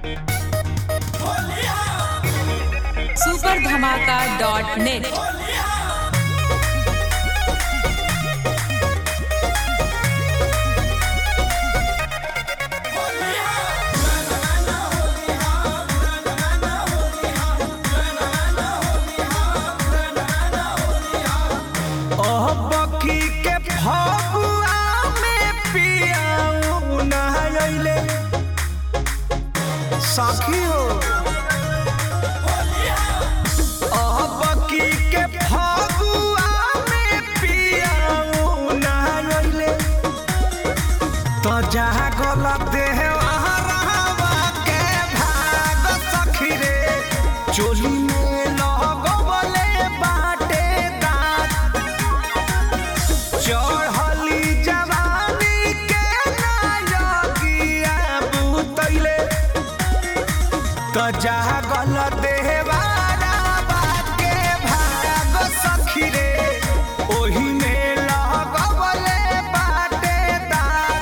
superdhamaka.net। साखी हो बकी के फगुआ में पियाऊ नहले तो जहाँ गलत है वहाँ रहवा के भाग सखी रे चोली में लगवले बाटे दांत चढ़ली जवानी के नायकिया बुतैले तो जहाँ गलत है वाला बाके भाग सखी रे ओही में लगवले बाटे दांत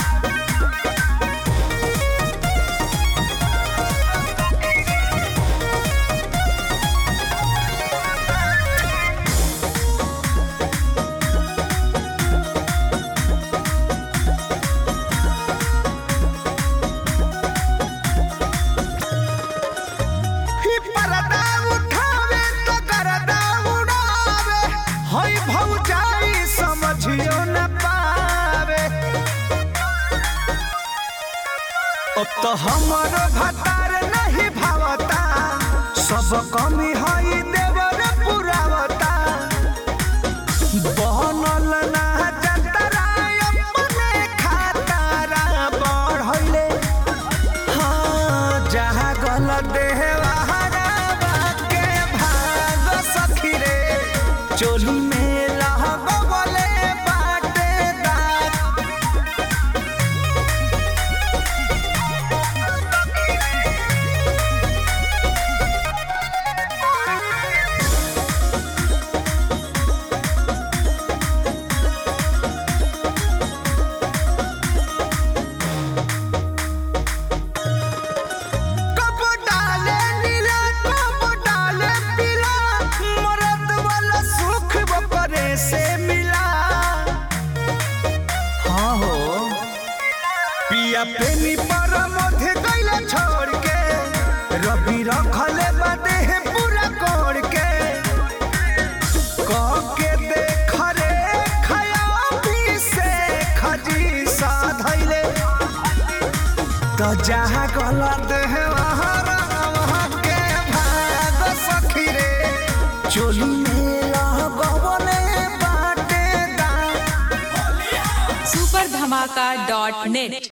समझियो न पावे अब तो हमर भतार नहीं भावता सब कमी हई देवर पुरावता बनल ना जतरा अपने खातारा बढ़ले हाँ जहाँ गलत है वहाँ के भाग सखी रे चोली में से मिला हाँ हो पिया पेनी पर मध्य गईला छोड़ के रवि रखले बादे है पूरा कोड़ के कह के देख रे खया भी से खजी साधैले तो जहाँ गलत है वहाँ के भाग सखी रे चोली में superdhamaka.net।